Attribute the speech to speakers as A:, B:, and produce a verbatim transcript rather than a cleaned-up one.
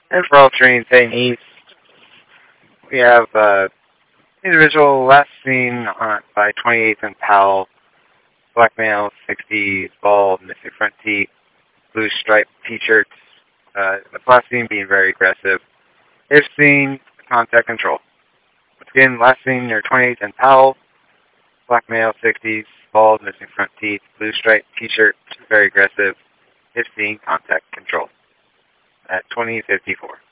A: And for all trains heading east, we have uh, individual last seen on, by twenty-eighth and Powell, black male, sixties, bald, missing front teeth, blue striped t-shirts. Uh, the last seen being very aggressive. If seen, contact control. Once again, last seen near twenty-eighth and Powell, black male, sixties, bald, missing front teeth, blue striped t-shirt, very aggressive. If seen, contact control at twenty fifty-four.